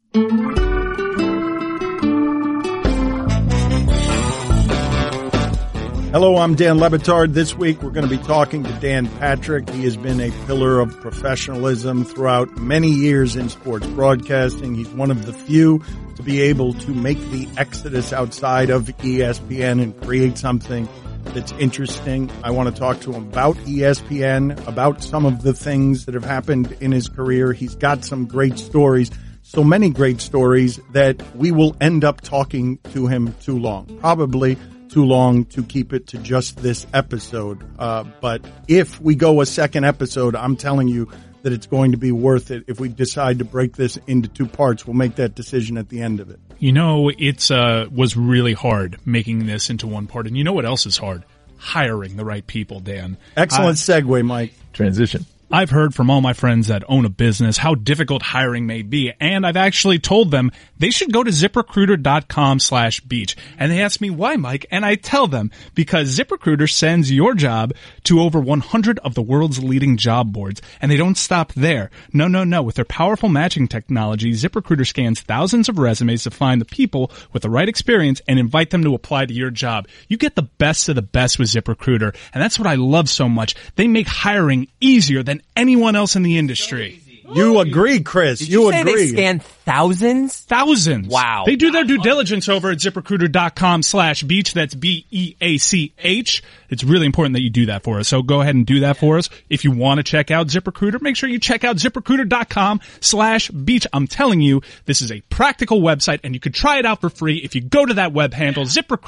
Hello, I'm Dan Le Batard. This week we're going to be talking to Dan Patrick. He has been a pillar of professionalism throughout many years in sports broadcasting. He's one of the few to be able to make the exodus outside of ESPN and create something that's interesting. I want to talk to him about ESPN, about some of the things that have happened in his career. He's got some great stories, so many great stories that we will end up talking to him too long. Probably too long to keep it to just this episode. But if we go a second episode, I'm telling you that it's going to be worth it. If we decide to break this into two parts, we'll make that decision at the end of it. You know, it's was really hard making this into one part. And you know what else is hard? Hiring the right people, Dan. Excellent segue, Mike. Transition. I've heard from all my friends that own a business how difficult hiring may be, and I've actually told them they should go to ZipRecruiter.com/beach. And they ask me, why, Mike? And I tell them, because ZipRecruiter sends your job to over 100 of the world's leading job boards, and they don't stop there. No. With their powerful matching technology, ZipRecruiter scans thousands of resumes to find the people with the right experience and invite them to apply to your job. You get the best of the best with ZipRecruiter, and that's what I love so much. They make hiring easier than anyone else in the industry. You agree, Chris. Did you say agree. They scan thousands? Thousands. Wow. They do their due diligence over at ZipRecruiter.com/beach. That's BEACH. It's really important that you do that for us. So go ahead and do that for us. If you want to check out ZipRecruiter, make sure you check out ZipRecruiter.com/beach. I'm telling you, this is a practical website and you could try it out for free if you go to that web handle,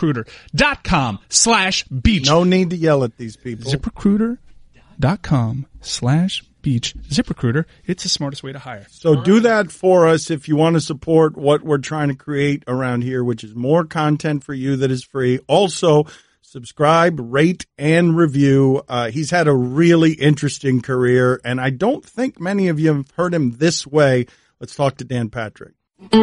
ZipRecruiter.com/beach. No need to yell at these people. ZipRecruiter.com/beach. ZipRecruiter, it's the smartest way to hire. So do that for us if you want to support what we're trying to create around here, which is more content for you that is free. Also, subscribe, rate, and review. He's had a really interesting career, and I don't think many of you have heard him this way. Let's talk to Dan Patrick.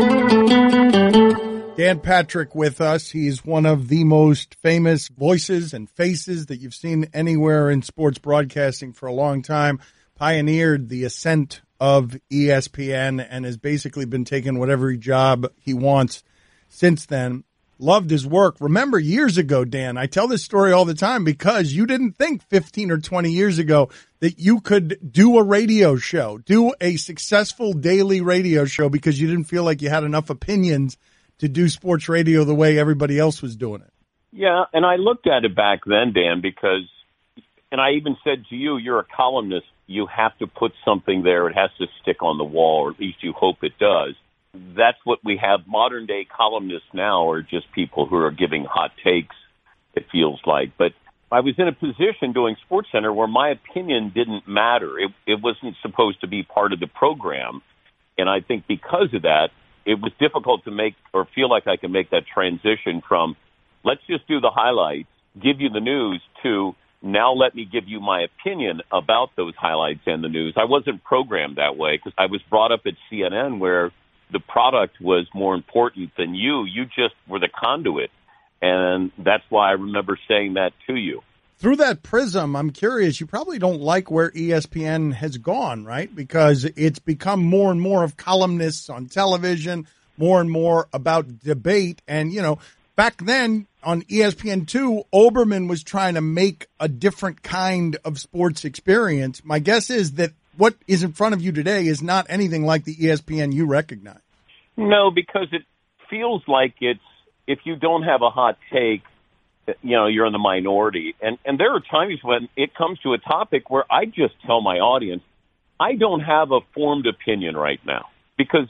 Dan Patrick with us. He's one of the most famous voices and faces that you've seen anywhere in sports broadcasting for a long time. Pioneered the ascent of ESPN and has basically been taking whatever job he wants since then. Loved his work. Remember years ago, Dan, I tell this story all the time because you didn't think 15 or 20 years ago that you could do a radio show, do a successful daily radio show because you didn't feel like you had enough opinions to do sports radio the way everybody else was doing it. Yeah, and I looked at it back then, Dan, because, and I even said to you, you're a columnist. You have to put something there. It has to stick on the wall, or at least you hope it does. That's what we have. Modern-day columnists now are just people who are giving hot takes, it feels like. But I was in a position doing SportsCenter where my opinion didn't matter. It wasn't supposed to be part of the program. And I think because of that, it was difficult to make or feel like I could make that transition from let's just do the highlights, give you the news, to now let me give you my opinion about those highlights and the news. I wasn't programmed that way because I was brought up at CNN where the product was more important than you. You just were the conduit. And that's why I remember saying that to you. Through that prism, I'm curious, you probably don't like where ESPN has gone, right? Because it's become more and more of columnists on television, more and more about debate. And, you know, back then on ESPN2, Olbermann was trying to make a different kind of sports experience. My guess is that what is in front of you today is not anything like the ESPN you recognize. No, because it feels like it's, if you don't have a hot take, you know, you're in the minority. And there are times when it comes to a topic where I just tell my audience, I don't have a formed opinion right now. Because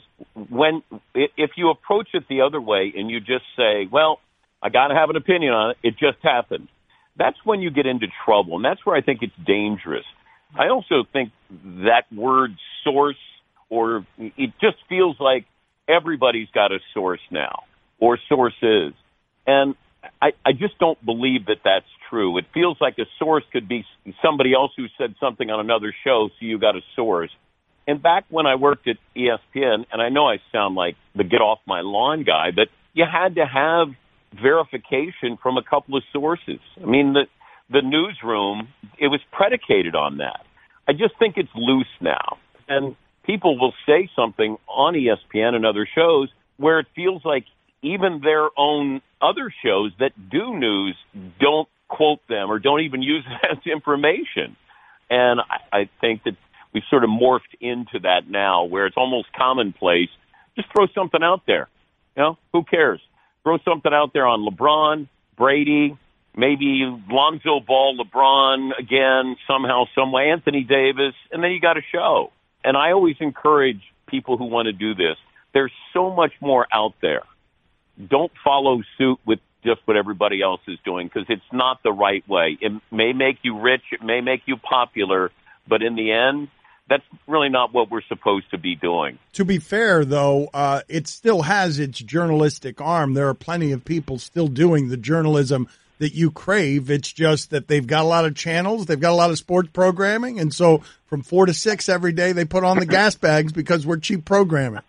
if you approach it the other way and you just say, well, I got to have an opinion on it, it just happened, that's when you get into trouble. And that's where I think it's dangerous. I also think that word source, or it just feels like everybody's got a source now, or sources. And I just don't believe that that's true. It feels like a source could be somebody else who said something on another show, so you got a source. And back when I worked at ESPN, and I know I sound like the get off my lawn guy, but you had to have verification from a couple of sources. I mean, the newsroom, it was predicated on that. I just think it's loose now. And people will say something on ESPN and other shows where it feels like even their own other shows that do news don't quote them or don't even use it as information. And I think that we've sort of morphed into that now where it's almost commonplace. Just throw something out there. Who cares? Throw something out there on LeBron, Brady, maybe Lonzo Ball, LeBron again, somehow, some way, Anthony Davis, and then you got a show. And I always encourage people who want to do this. There's so much more out there. Don't follow suit with just what everybody else is doing because it's not the right way. It may make you rich. It may make you popular. But in the end, that's really not what we're supposed to be doing. To be fair, though, it still has its journalistic arm. There are plenty of people still doing the journalism that you crave. It's just that they've got a lot of channels. They've got a lot of sports programming. And so from 4 to 6 every day, they put on the gas bags because we're cheap programming.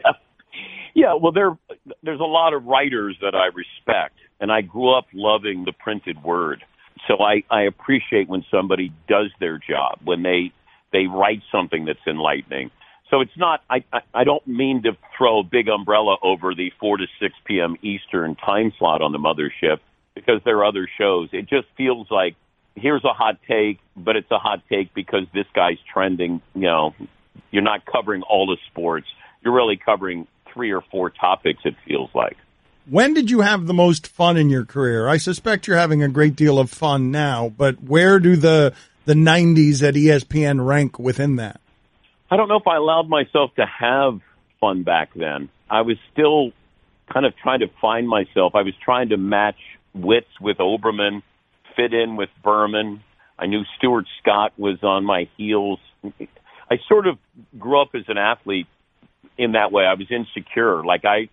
Yeah. Well, there's a lot of writers that I respect, and I grew up loving the printed word. So I appreciate when somebody does their job, when they write something that's enlightening. So it's not, I don't mean to throw a big umbrella over the 4 to 6 p.m. Eastern time slot on the mothership because there are other shows. It just feels like here's a hot take, but it's a hot take because this guy's trending. You're not covering all the sports. You're really covering 3 or 4 topics, it feels like. When did you have the most fun in your career? I suspect you're having a great deal of fun now, but where do the 90s at ESPN rank within that? I don't know if I allowed myself to have fun back then. I was still kind of trying to find myself. I was trying to match wits with Oberman, fit in with Berman. I knew Stuart Scott was on my heels. I sort of grew up as an athlete in that way. I was insecure. Like I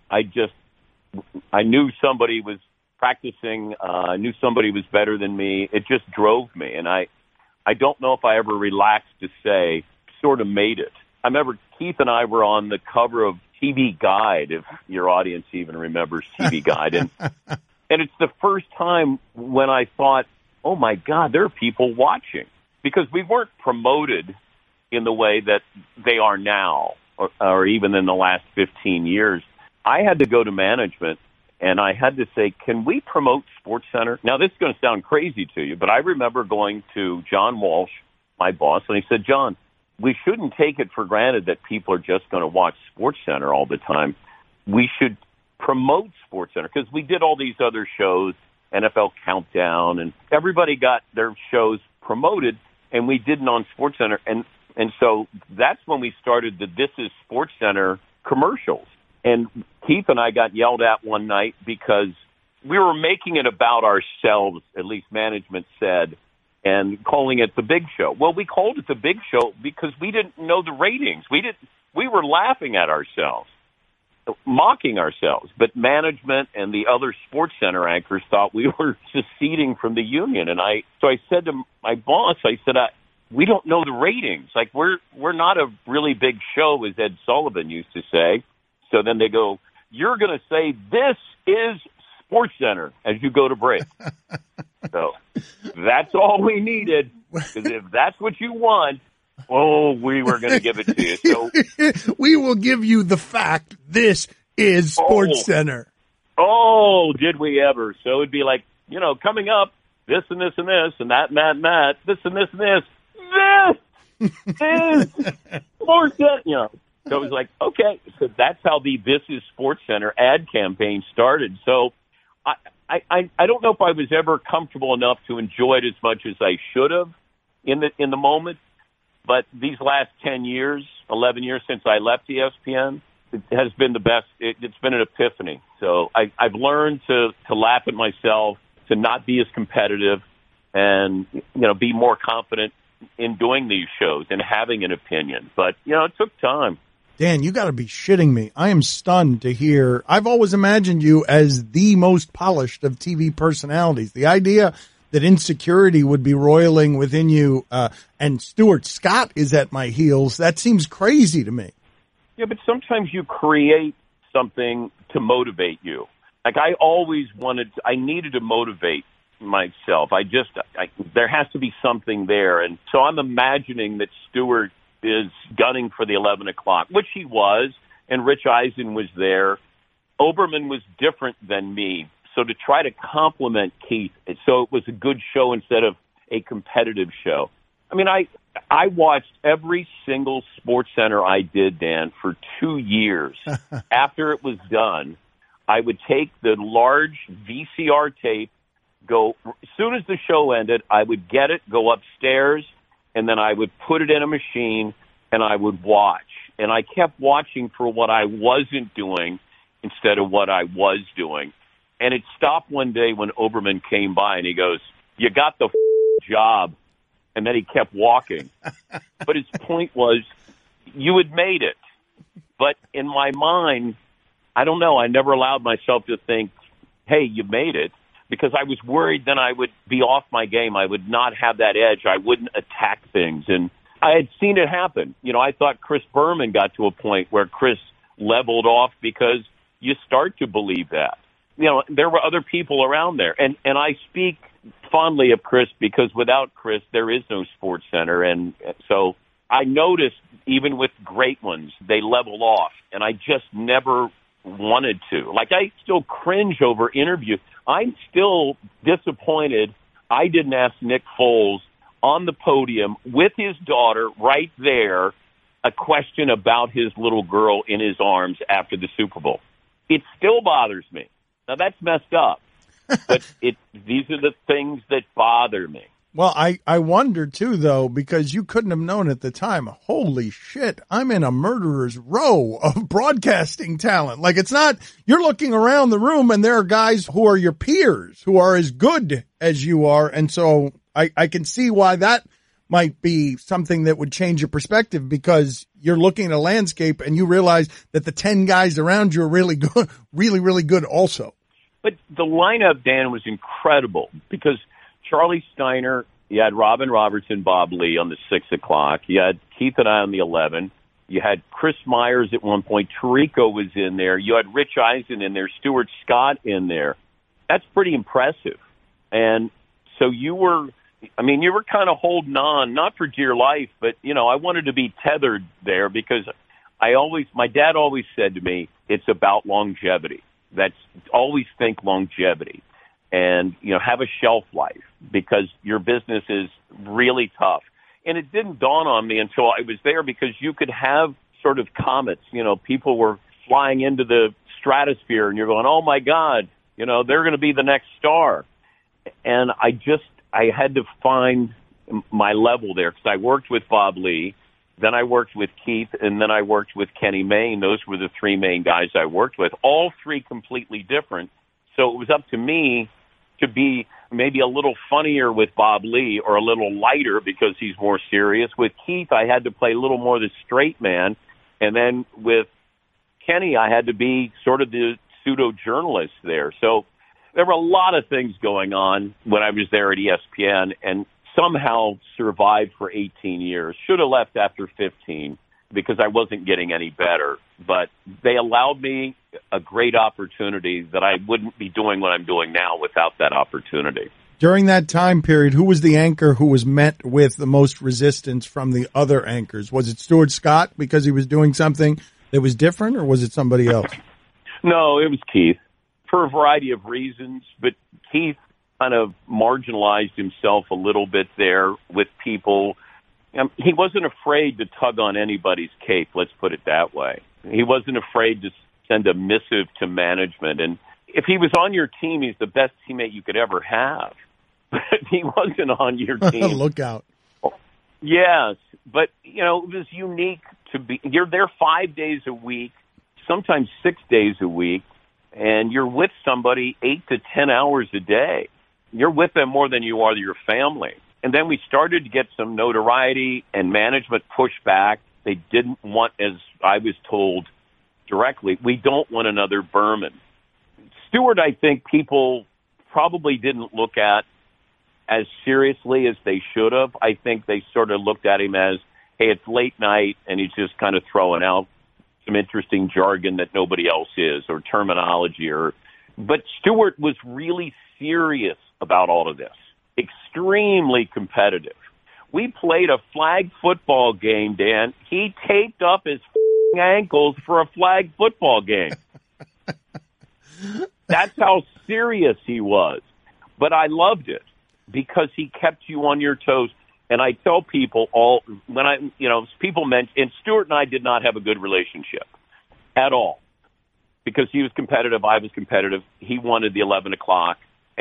knew somebody was practicing. I knew somebody was better than me. It just drove me. And I don't know if I ever relaxed to say, sort of made it. I remember Keith and I were on the cover of TV Guide, if your audience even remembers TV Guide. And it's the first time when I thought, oh, my God, there are people watching. Because we weren't promoted in the way that they are now, or even in the last 15 years. I had to go to management, and I had to say, can we promote SportsCenter? Now, this is going to sound crazy to you, but I remember going to John Walsh, my boss, and he said, John, we shouldn't take it for granted that people are just going to watch SportsCenter all the time. We should promote SportsCenter because we did all these other shows, NFL Countdown, and everybody got their shows promoted, and we didn't on SportsCenter. And so that's when we started the This Is SportsCenter commercials. And Keith and I got yelled at one night because we were making it about ourselves, at least management said, and calling it the Big Show. Well, we called it the Big Show because we didn't know the ratings. We were laughing at ourselves, mocking ourselves. But management and the other SportsCenter anchors thought we were seceding from the union. And so I said to my boss, I said, we don't know the ratings. Like we're not a really big show, as Ed Sullivan used to say. So then they go, you're going to say this is SportsCenter as you go to break. So that's all we needed. Because if that's what you want, we were going to give it to you. So we will give you the fact this is SportsCenter. Oh, did we ever? So it'd be like, coming up, this and this and this and that and that and that, this and this and this. This is SportsCenter. So it was like, okay, so that's how the This Is SportsCenter ad campaign started. So I don't know if I was ever comfortable enough to enjoy it as much as I should have in the moment. But these last 10 years, 11 years since I left ESPN, it has been the best. It's been an epiphany. So I've learned to laugh at myself, to not be as competitive, and be more confident in doing these shows and having an opinion. But it took time. Dan, you got to be shitting me. I am stunned to hear. I've always imagined you as the most polished of TV personalities. The idea that insecurity would be roiling within you, and Stuart Scott is at my heels, that seems crazy to me. Yeah, but sometimes you create something to motivate you. Like I needed to motivate myself. There has to be something there. And so I'm imagining that Stuart is gunning for the 11 o'clock, which he was, and Rich Eisen was there. Olbermann was different than me. So to try to compliment Keith, so it was a good show instead of a competitive show. I mean, I watched every single SportsCenter I did, Dan, for 2 years. After it was done, I would take the large VCR tape, go as soon as the show ended, I would get it, go upstairs, and then I would put it in a machine, and I would watch. And I kept watching for what I wasn't doing instead of what I was doing. And it stopped one day when Olbermann came by, and he goes, "You got the job." And then he kept walking. But his point was, you had made it. But in my mind, I don't know, I never allowed myself to think, hey, you made it, because I was worried then I would be off my game. I would not have that edge. I wouldn't attack things. And I had seen it happen. You know, I thought Chris Berman got to a point where Chris leveled off because you start to believe that. You know, there were other people around there. And I speak fondly of Chris because without Chris, there is no SportsCenter. And so I noticed even with great ones, they level off. And I just never wanted to. Like, I still cringe over interviews. I'm still disappointed I didn't ask Nick Foles on the podium with his daughter right there a question about his little girl in his arms after the Super Bowl. It still bothers me. Now, that's messed up, but these are the things that bother me. Well, I wonder, too, though, because you couldn't have known at the time, holy shit, I'm in a murderer's row of broadcasting talent. Like, it's not, you're looking around the room and there are guys who are your peers, who are as good as you are. And so I can see why that might be something that would change your perspective, because you're looking at a landscape and you realize that the 10 guys around you are really good, really, really good also. But the lineup, Dan, was incredible because Charlie Steiner, you had Robin Robertson, Bob Lee on the 6 o'clock. You had Keith and I on the 11. You had Chris Myers at one point. Tirico was in there. You had Rich Eisen in there. Stuart Scott in there. That's pretty impressive. And so you were kind of holding on, not for dear life, but, you know, I wanted to be tethered there because my dad always said to me, it's about longevity. That's always think longevity and, you know, have a shelf life because your business is really tough. And it didn't dawn on me until I was there because you could have sort of comets, you know, people were flying into the stratosphere and you're going, oh my God, you know, they're going to be the next star. And I had to find my level there because I worked with Bob Lee, then I worked with Keith, and then I worked with Kenny Mayne. Those were the three main guys I worked with, all three completely different. So it was up to me to be maybe a little funnier with Bob Lee or a little lighter because he's more serious. With Keith, I had to play a little more the straight man. And then with Kenny, I had to be sort of the pseudo-journalist there. So there were a lot of things going on when I was there at ESPN and somehow survived for 18 years. Should have left after 15 because I wasn't getting any better. But they allowed me a great opportunity that I wouldn't be doing what I'm doing now without that opportunity. During that time period, who was the anchor who was met with the most resistance from the other anchors? Was it Stuart Scott because he was doing something that was different, or was it somebody else? No, it was Keith for a variety of reasons, but Keith kind of marginalized himself a little bit there with people. He wasn't afraid to tug on anybody's cape, let's put it that way. He wasn't afraid to send a missive to management. And if he was on your team, he's the best teammate you could ever have. But if he wasn't on your team... Look out. Yes, but, you know, it was unique to be... You're there 5 days a week, sometimes 6 days a week, and you're with somebody 8 to 10 hours a day. You're with them more than you are your family. And then we started to get some notoriety and management pushback. They didn't want, as I was told directly, we don't want another Berman. Stewart, I think people probably didn't look at as seriously as they should have. I think they sort of looked at him as, hey, it's late night, and he's just kind of throwing out some interesting jargon that nobody else is, or terminology. But Stewart was really serious about all of this, extremely competitive. We played a flag football game, Dan. He taped up his ankles for a flag football game. That's how serious he was. But I loved it because he kept you on your toes. And I tell people people mention, and Stuart and I did not have a good relationship at all because he was competitive. I was competitive. He wanted the 11 o'clock.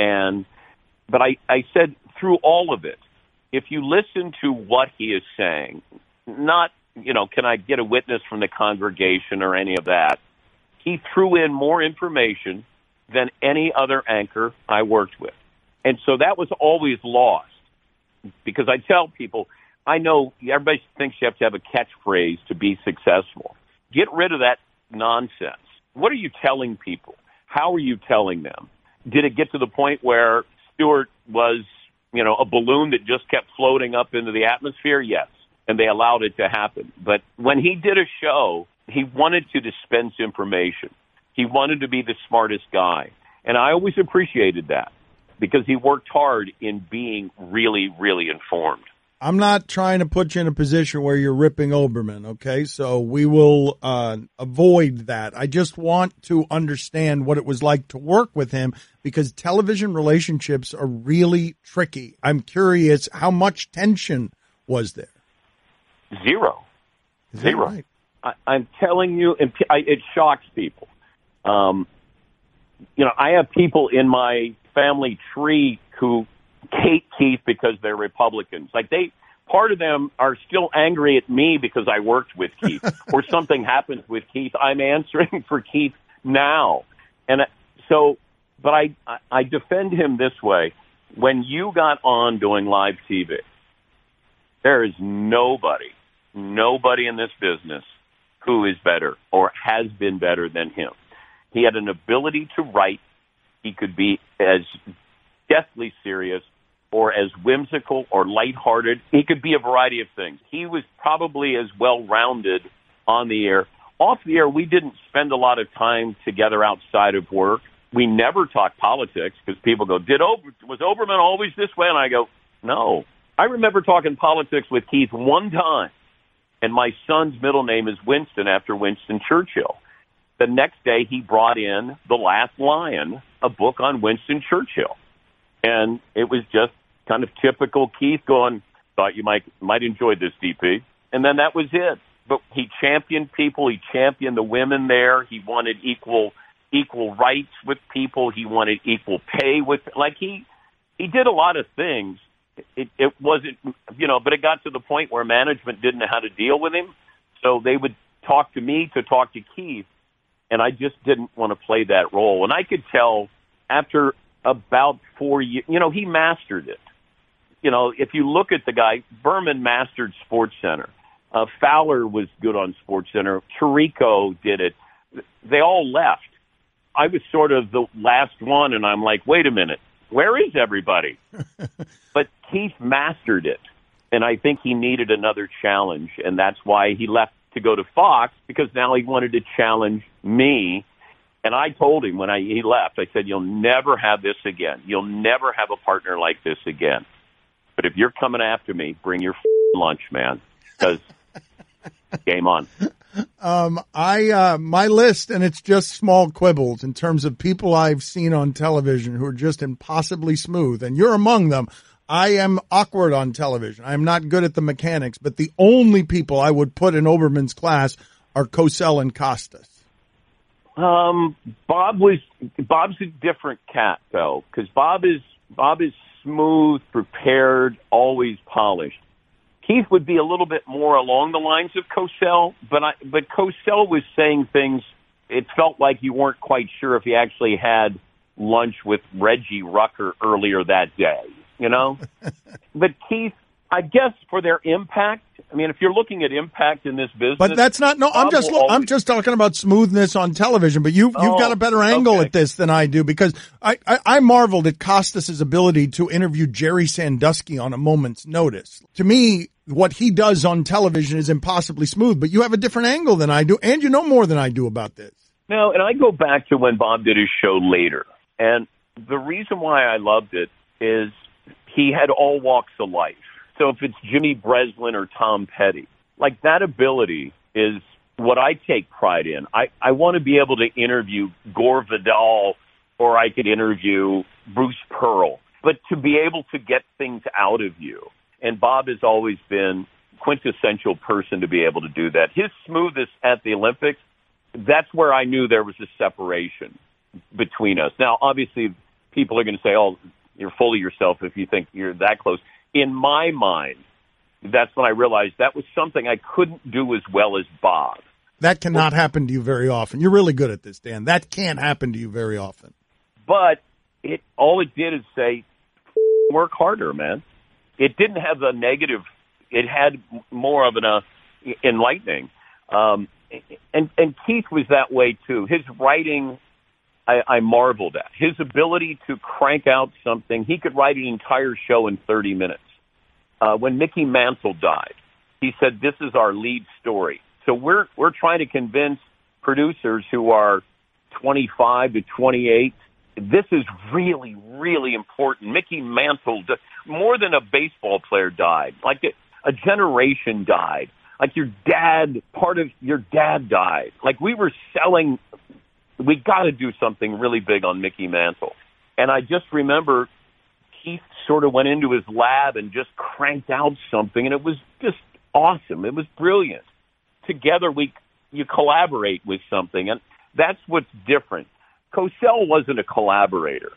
But I said through all of it, if you listen to what he is saying, not, can I get a witness from the congregation or any of that? He threw in more information than any other anchor I worked with. And so that was always lost because I tell people, I know everybody thinks you have to have a catchphrase to be successful. Get rid of that nonsense. What are you telling people? How are you telling them? Did it get to the point where Stuart was, a balloon that just kept floating up into the atmosphere? Yes. And they allowed it to happen. But when he did a show, he wanted to dispense information. He wanted to be the smartest guy. And I always appreciated that because he worked hard in being really, really informed. I'm not trying to put you in a position where you're ripping Olbermann, okay? So we will avoid that. I just want to understand what it was like to work with him because television relationships are really tricky. I'm curious, how much tension was there? Zero. Is that right? I'm telling you, it shocks people. I have people in my family tree who hate Keith because they're Republicans. Part of them are still angry at me because I worked with Keith or something happens with Keith. I'm answering for Keith now. And but I defend him this way. When you got on doing live TV, there is nobody in this business who is better or has been better than him. He had an ability to write. He could be as deathly serious or as whimsical or lighthearted. He could be a variety of things. He was probably as well-rounded on the air. Off the air, we didn't spend a lot of time together outside of work. We never talked politics because people go, was Olbermann always this way? And I go, no. I remember talking politics with Keith one time, and my son's middle name is Winston after Winston Churchill. The next day, he brought in The Last Lion, a book on Winston Churchill. And it was just kind of typical Keith going, thought you might enjoy this, DP. And then that was it. But he championed people. He championed the women there. He wanted equal rights with people. He wanted equal pay with, he did a lot of things. It wasn't, but it got to the point where management didn't know how to deal with him. So they would talk to me to talk to Keith. And I just didn't want to play that role. And I could tell after about 4 years, he mastered it. If you look at the guy, Berman mastered SportsCenter. Fowler was good on SportsCenter. Tirico did it. They all left. I was sort of the last one, and I'm like, wait a minute, where is everybody? But Keith mastered it, and I think he needed another challenge, and that's why he left to go to Fox, because now he wanted to challenge me. And I told him when he left, I said, you'll never have this again. You'll never have a partner like this again. But if you're coming after me, bring your lunch, man, because game on. My list, and it's just small quibbles in terms of people I've seen on television who are just impossibly smooth, and you're among them. I am awkward on television. I am not good at the mechanics, but the only people I would put in Olbermann's class are Cosell and Costas. Bob's a different cat though, because Bob is smooth, prepared, always polished. Keith would be a little bit more along the lines of Cosell, but Cosell was saying things. It felt like you weren't quite sure if he actually had lunch with Reggie Rucker earlier that day. But Keith, I guess for their impact, I mean, if you're looking at impact in this business, but that's not. No, I'm just talking about smoothness on television. But you've got a better angle at this than I do, because I marveled at Costas' ability to interview Jerry Sandusky on a moment's notice. To me, what he does on television is impossibly smooth. But you have a different angle than I do, and you know more than I do about this. No, and I go back to when Bob did his show later, and the reason why I loved it is he had all walks of life. So if it's Jimmy Breslin or Tom Petty, like that ability is what I take pride in. I want to be able to interview Gore Vidal, or I could interview Bruce Pearl, but to be able to get things out of you. And Bob has always been quintessential person to be able to do that. His smoothness at the Olympics, that's where I knew there was a separation between us. Now, obviously, people are going to say, oh, you're full of yourself if you think you're that close. In my mind, that's when I realized that was something I couldn't do as well as Bob. That cannot happen to you very often. You're really good at this, Dan. That can't happen to you very often. But all it did is say, work harder, man. It didn't have the negative. It had more of an enlightening. And Keith was that way, too. His writing, I marveled at. His ability to crank out something. He could write an entire show in 30 minutes. When Mickey Mantle died, he said, this is our lead story. So we're trying to convince producers who are 25 to 28, this is really, really important. Mickey Mantle, more than a baseball player died, like a generation died. Like your dad, part of your dad died. Like we got to do something really big on Mickey Mantle. And I just remember Keith sort of went into his lab and just cranked out something, and it was just awesome. It was brilliant. Together, you collaborate with something, and that's what's different. Cosell wasn't a collaborator.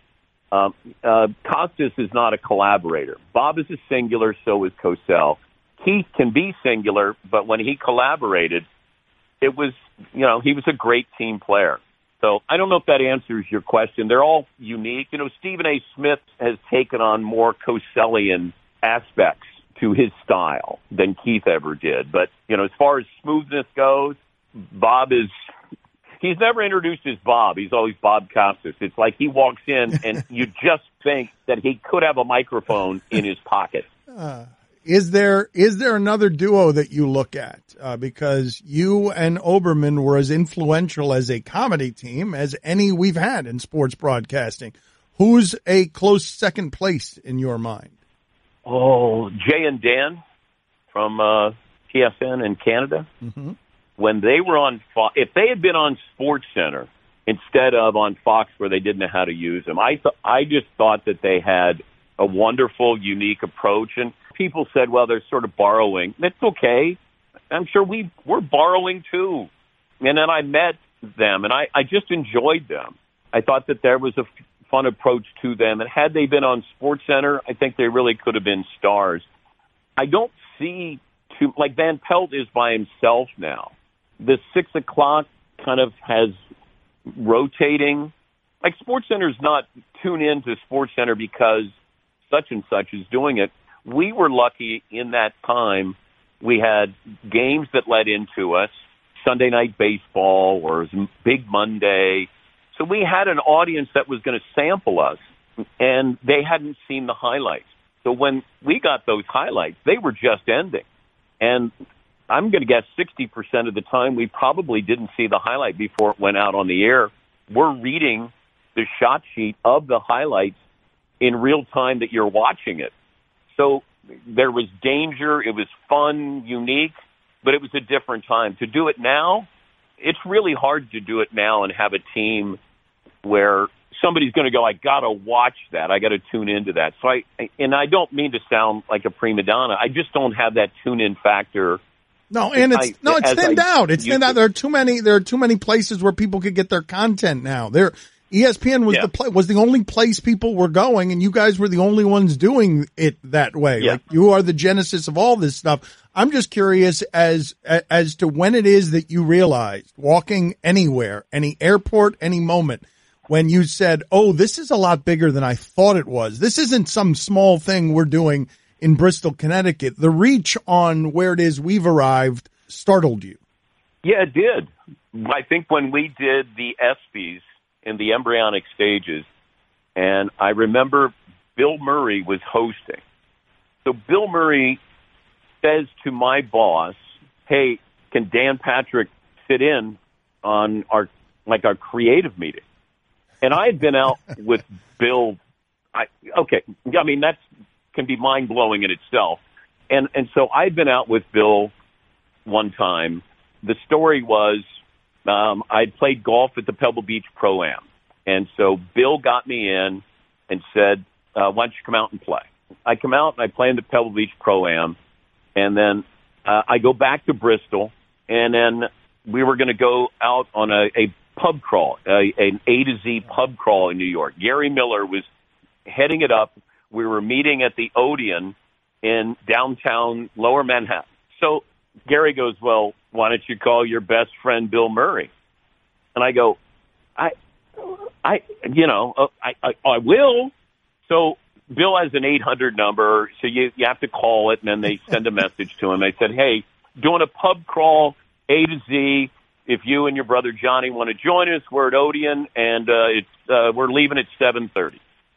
Costas is not a collaborator. Bob is a singular, so is Cosell. Keith can be singular, but when he collaborated, it was, he was a great team player. So I don't know if that answers your question. They're all unique. Stephen A. Smith has taken on more Cosellian aspects to his style than Keith ever did. But, as far as smoothness goes, he's never introduced as Bob. He's always Bob Costas. It's like he walks in and you just think that he could have a microphone in his pocket. Is there another duo that you look at? Because you and Oberman were as influential as a comedy team as any we've had in sports broadcasting. Who's a close second place in your mind? Oh, Jay and Dan from TSN in Canada. Mm-hmm. When they were on Fox, if they had been on SportsCenter instead of on Fox where they didn't know how to use them, I just thought that they had a wonderful, unique approach. And people said, well, they're sort of borrowing. That's okay. I'm sure we're borrowing too. And then I met them, and I just enjoyed them. I thought that there was a fun approach to them. And had they been on SportsCenter, I think they really could have been stars. I don't see like Van Pelt is by himself now. The 6 o'clock kind of has rotating. Like SportsCenter's not tune in to SportsCenter because such and such is doing it. We were lucky in that time. We had games that led into us, Sunday Night Baseball or Big Monday. So we had an audience that was going to sample us, and they hadn't seen the highlights. So when we got those highlights, they were just ending. And I'm going to guess 60% of the time we probably didn't see the highlight before it went out on the air. We're reading the shot sheet of the highlights in real time that you're watching it. So there was danger. It was fun, unique, but it was a different time. To do it now, it's really hard to do it now and have a team where somebody's going to go, I got to watch that. I got to tune into that. So I don't mean to sound like a prima donna. I just don't have that tune-in factor. No, and it's thinned out. It's thinned out. There are too many places where people could get their content now. ESPN was the only place people were going, and you guys were the only ones doing it that way. Yeah. Like you are the genesis of all this stuff. I'm just curious as to when it is that you realized, walking anywhere, any airport, any moment, when you said, "Oh, this is a lot bigger than I thought it was. This isn't some small thing we're doing in Bristol, Connecticut." The reach on where it is we've arrived startled you. Yeah, it did. I think when we did the ESPYs in the embryonic stages, and I remember Bill Murray was hosting. So Bill Murray says to my boss, "Hey, can Dan Patrick sit in on our creative meeting?" And I had been out with Bill. That can be mind-blowing in itself. And so I'd been out with Bill one time. The story was I'd played golf at the Pebble Beach Pro-Am. And so Bill got me in and said, why don't you come out and play? I come out and I play in the Pebble Beach Pro-Am. And then I go back to Bristol. And then we were going to go out on a pub crawl, an A to Z pub crawl in New York. Gary Miller was heading it up. We were meeting at the Odeon in downtown Lower Manhattan. So Gary goes, well, why don't you call your best friend Bill Murray? And I go, I will. So Bill has an 800 number, so you have to call it, and then they send a message to him. They said, hey, doing a pub crawl, A to Z. If you and your brother Johnny want to join us, we're at Odeon, and we're leaving at 7:30.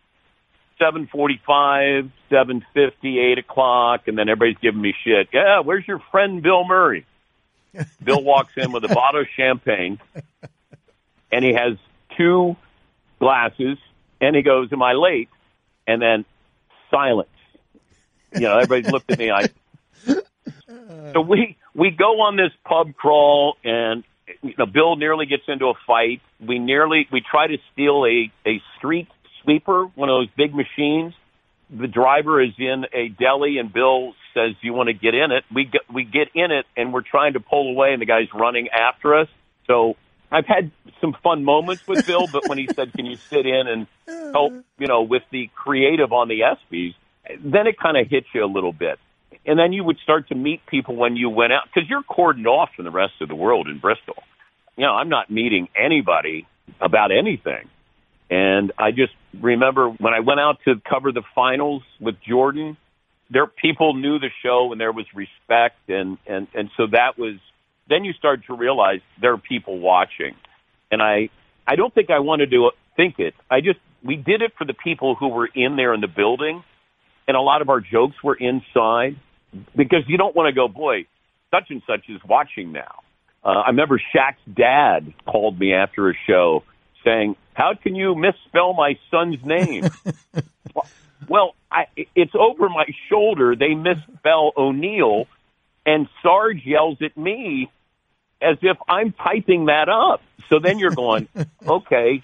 7:45, 7:50, 8 o'clock, and then everybody's giving me shit. Yeah, where's your friend Bill Murray? Bill walks in with a bottle of champagne, and he has 2 glasses, and he goes, am I late? And then silence. Everybody's looked at me. So we go on this pub crawl, and Bill nearly gets into a fight. We try to steal a street sweeper, one of those big machines. The driver is in a deli, and Bill says, "Do you want to get in it?" We get in it, and we're trying to pull away, and the guy's running after us. So I've had some fun moments with Bill, but when he said, "Can you sit in and help?" with the creative on the ESPYs, then it kind of hits you a little bit. And then you would start to meet people when you went out, because you're cordoned off from the rest of the world in Bristol. I'm not meeting anybody about anything. And I just remember when I went out to cover the finals with Jordan, people knew the show and there was respect. And so that was, then you start to realize there are people watching. And I don't think I wanted to think it. We did it for the people who were in there in the building. And a lot of our jokes were inside, because you don't want to go, boy, such and such is watching now. I remember Shaq's dad called me after a show saying, how can you misspell my son's name? Well, it's over my shoulder. They misspell O'Neal, and Sarge yells at me as if I'm typing that up. So then you're going, okay.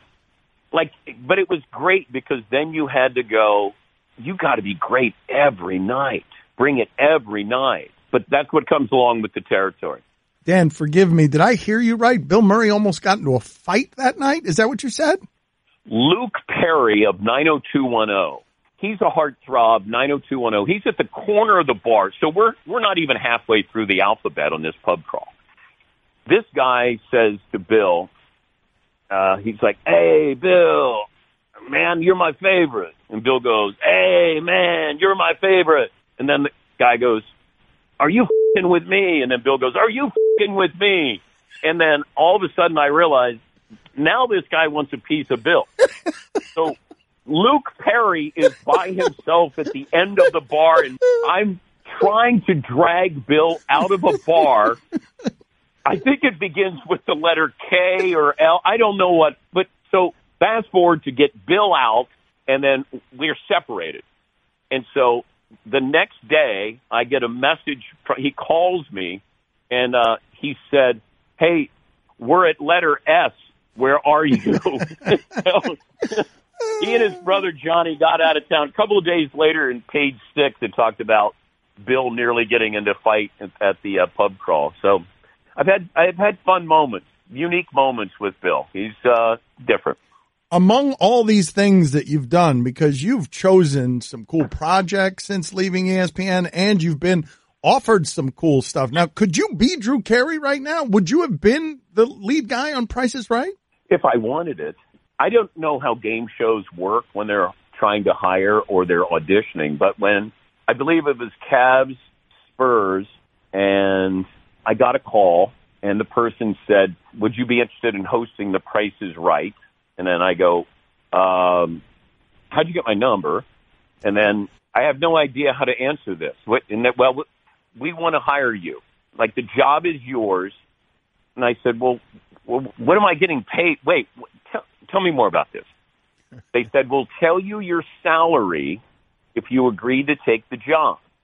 But it was great, because then you had to go, you got to be great every night. Bring it every night. But that's what comes along with the territory. Dan, forgive me. Did I hear you right? Bill Murray almost got into a fight that night? Is that what you said? Luke Perry of 90210. He's a heartthrob, 90210. He's at the corner of the bar. So we're not even halfway through the alphabet on this pub crawl. This guy says to Bill, he's like, hey, Bill, man, you're my favorite. And Bill goes, hey, man, you're my favorite. And then the guy goes, are you f***ing with me? And then Bill goes, are you f***ing with me? And then all of a sudden I realized, now this guy wants a piece of Bill. So Luke Perry is by himself at the end of the bar, and I'm trying to drag Bill out of a bar. I think it begins with the letter K or L. I don't know what. But so fast forward to get Bill out, and then we're separated. And so the next day, I get a message. He calls me, and he said, hey, we're at letter S. Where are you? So, he and his brother Johnny got out of town. A couple of days later, in page 6, it talked about Bill nearly getting into a fight at the pub crawl. So I've had fun moments, unique moments with Bill. He's different. Among all these things that you've done, because you've chosen some cool projects since leaving ESPN, and you've been offered some cool stuff. Now, could you be Drew Carey right now? Would you have been the lead guy on Price is Right? If I wanted it. I don't know how game shows work when they're trying to hire or they're auditioning, but when I believe it was Cavs, Spurs, and I got a call, and the person said, would you be interested in hosting The Price is Right? And then I go, how'd you get my number? And then I have no idea how to answer this. Well, we want to hire you. Like, the job is yours. And I said, well, what am I getting paid? Wait, tell me more about this. They said, we'll tell you your salary if you agree to take the job.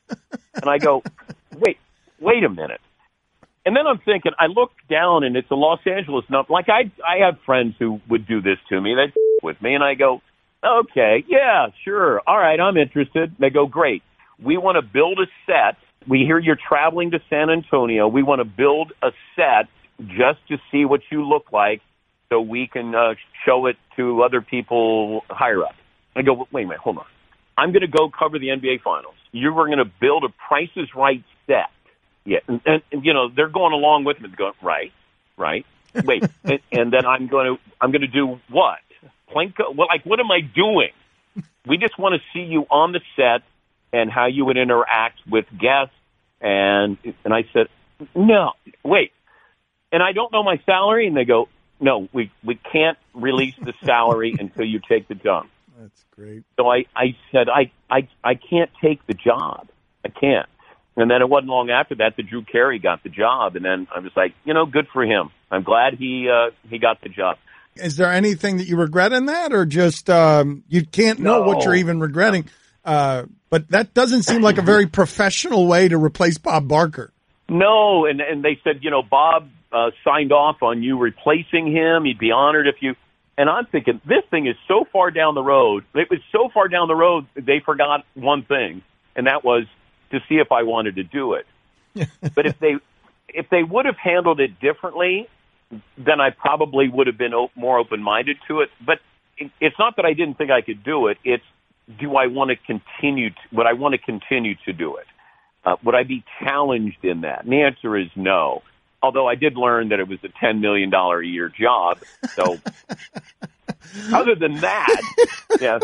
And I go, wait a minute. And then I'm thinking, I look down and it's a Los Angeles number. Like I have friends who would do this to me. They with me and I go, okay, yeah, sure. All right, I'm interested. They go, great. We want to build a set. We hear you're traveling to San Antonio. We want to build a set just to see what you look like so we can show it to other people higher up. I go, wait a minute, hold on. I'm going to go cover the NBA Finals. You were going to build a Price is Right set. Yeah, and they're going along with me. Going right. Wait, and then I'm going to do what? Plinko? Well, like, what am I doing? We just want to see you on the set and how you would interact with guests. And I said, no, wait. And I don't know my salary. And they go, no, we can't release the salary until you take the job. That's great. So I said, I can't take the job. I can't. And then it wasn't long after that Drew Carey got the job. And then I was like, good for him. I'm glad he got the job. Is there anything that you regret in that, or just you can't know what you're even regretting? But that doesn't seem like a very professional way to replace Bob Barker. No, and they said, Bob signed off on you replacing him. He'd be honored if you. And I'm thinking, this thing is so far down the road. It was so far down the road, they forgot one thing, and that was to see if I wanted to do it. But if they would have handled it differently, then I probably would have been more open-minded to it. But it's not that I didn't think I could do it. It's, do I want to continue? Would I want to continue to do it? Would I be challenged in that? And the answer is no. Although I did learn that it was a $10 million a year job. So other than that, yes.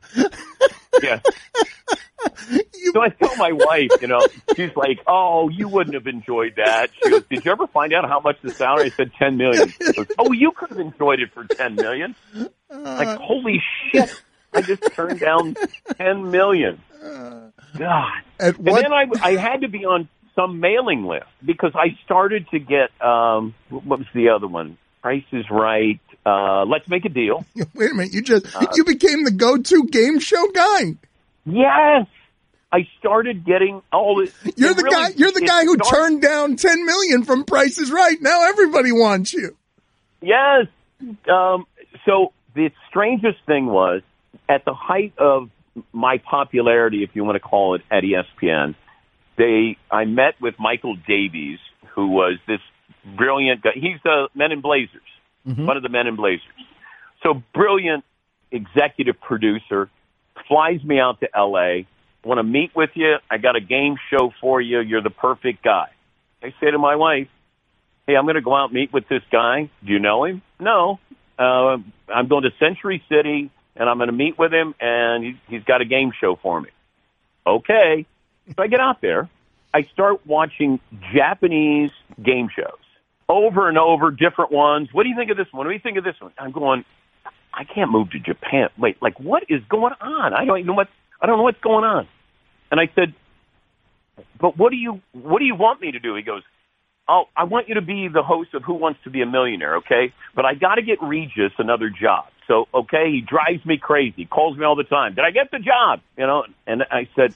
So I tell my wife, she's like, oh, you wouldn't have enjoyed that. She goes, did you ever find out how much the salary? I said $10 million. She goes, oh, you could have enjoyed it for $10 million. Like, holy shit. I just turned down $10 million. God. And then I had to be on some mailing list because I started to get, what was the other one? Price is Right. Let's Make a Deal. Wait a minute. You became the go-to game show guy. Yes. I started getting all this. You're the guy who turned down $10 million from Price is Right. Now everybody wants you. Yes. So the strangest thing was, at the height of my popularity, if you want to call it, at ESPN, I met with Michael Davies, who was this brilliant guy. He's the Men in Blazers, one of the Men in Blazers. So brilliant executive producer, flies me out to L.A., want to meet with you. I got a game show for you. You're the perfect guy. I say to my wife, hey, I'm going to go out and meet with this guy. Do you know him? No. I'm going to Century City, and I'm going to meet with him, and he's got a game show for me. Okay. So I get out there. I start watching Japanese game shows over and over, different ones. What do you think of this one? What do you think of this one? I'm going, I can't move to Japan. Wait, like, what is going on? I don't know what's going on. And I said, but what do you want me to do? He goes, oh, I want you to be the host of Who Wants to Be a Millionaire, okay? But I got to get Regis another job. So, okay, he drives me crazy, calls me all the time. Did I get the job? And I said,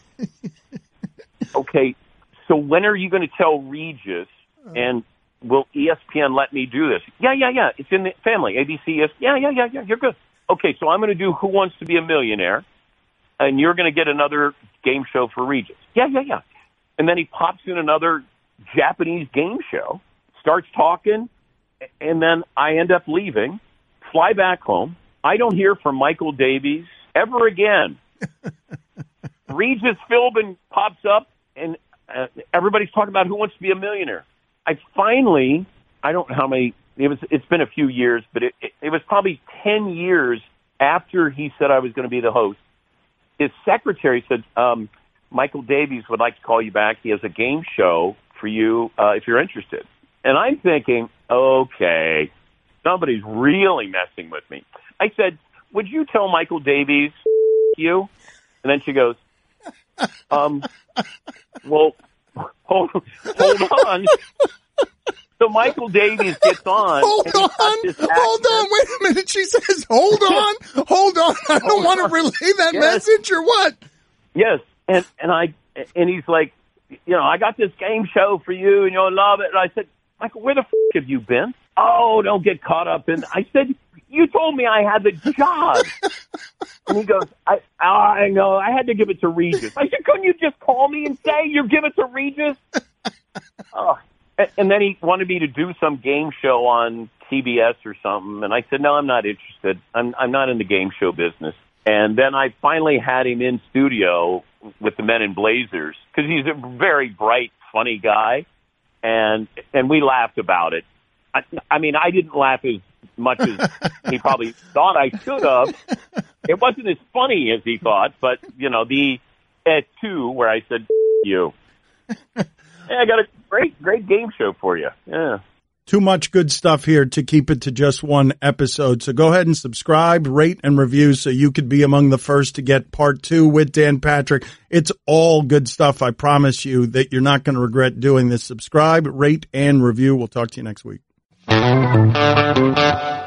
okay, so when are you going to tell Regis, and will ESPN let me do this? Yeah. It's in the family. ABC, yeah, you're good. Okay, so I'm going to do Who Wants to Be a Millionaire, and you're going to get another game show for Regis. Yeah. And then he pops in another Japanese game show, starts talking, and then I end up leaving, fly back home. I don't hear from Michael Davies ever again. Regis Philbin pops up, and everybody's talking about Who Wants to Be a Millionaire. I don't know how many, it's been a few years, but it was probably 10 years after he said I was going to be the host. His secretary said, Michael Davies would like to call you back. He has a game show for you if you're interested. And I'm thinking, okay, somebody's really messing with me. I said, would you tell Michael Davies you? And then she goes, well, hold on. So Michael Davies gets on. Hold on. Wait a minute. She says, hold on. I don't want to relay that message or what? Yes. And and he's like, I got this game show for you, and you'll love it. And I said, Michael, where the f*** have you been? Oh, don't get caught up in. I said, you told me I had the job. And he goes, I know, I had to give it to Regis. I said, couldn't you just call me and say you give it to Regis? Oh. And then he wanted me to do some game show on CBS or something. And I said, no, I'm not interested. I'm not in the game show business. And then I finally had him in studio with the Men in Blazers because he's a very bright, funny guy. And we laughed about it. I mean, I didn't laugh as much as he probably thought I should have. It wasn't as funny as he thought, but, the at 2 where I said, you. Hey, I got a great game show for you. Yeah. Too much good stuff here to keep it to just one episode. So go ahead and subscribe, rate, and review so you could be among the first to get part 2 with Dan Patrick. It's all good stuff. I promise you that you're not going to regret doing this. Subscribe, rate, and review. We'll talk to you next week.